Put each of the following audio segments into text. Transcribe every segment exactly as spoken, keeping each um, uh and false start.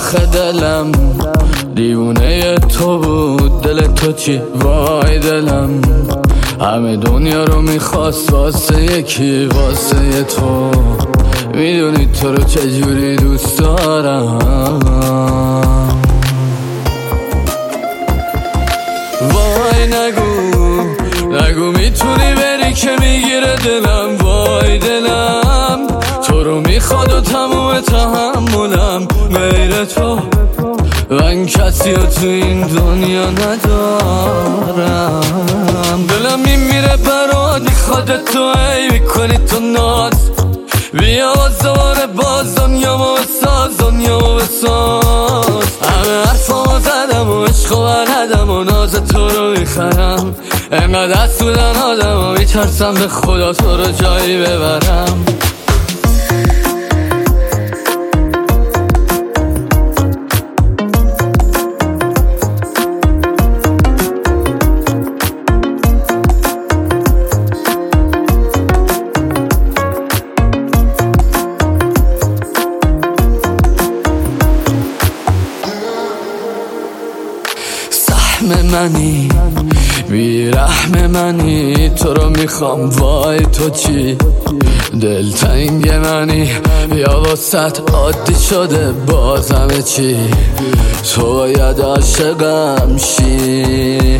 آخه دلم دیوونه تو بود، دل تو چی وای دلم همه دنیا رو میخواست واسه یکی، واسه تو میدونی تو رو چجوری دوست دارم. وای نگو نگو میتونی بری که میگیره دلم، وای دلم تو رو میخواد و تموم تحملم غیر تو، من کسی رو تو این دنیا ندارم. دلم میمیره برات میخواد تو، ای میکنی تو ناز، بیا دوباره باز دنیامو بساز، دنیامو بساز. همه حرفامو زدم و عشق و بلدم و ناز تو رو میخرم، انقدر دست بودن آدم و میترسم به خدا تو رو جایی ببرم. منی بیرحم منی، تو رو میخوام وای تو چی دلتنگ منی، یا واسط عادی شده بازم چی، تو باید عاشقم شی.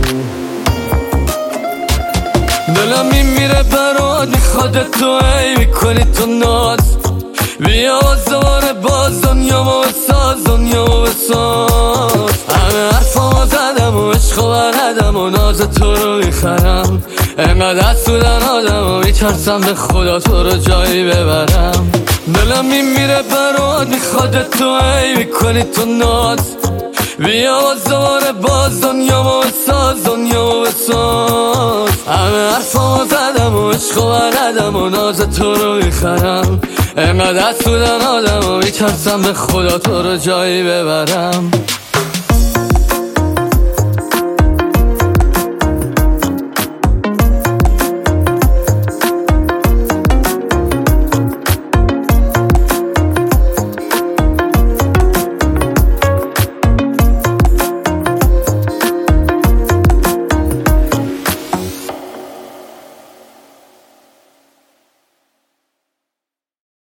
دلم میمیره برات میخواد تو، ای میکنی تو ناز، بیا دوباره باز دنیامو بساز، دنیامو بساز. همه حرفامو زدم و عشق و بلدم و ناز تو رو میخرم، انقدر دست بودن آدم و میترسم به خدا تو رو جایی ببرم. دلم میمیره برات میخواد تو، ای میکنی تو ناز، بیا دوباره باز دنیامو بساز، دنیامو بساز. همه حرفامو زدم و عشق و بلدم و ناز تو رو میخرم، انقدر دست بودن آدم و میترسم به خدا تو رو جایی ببرم.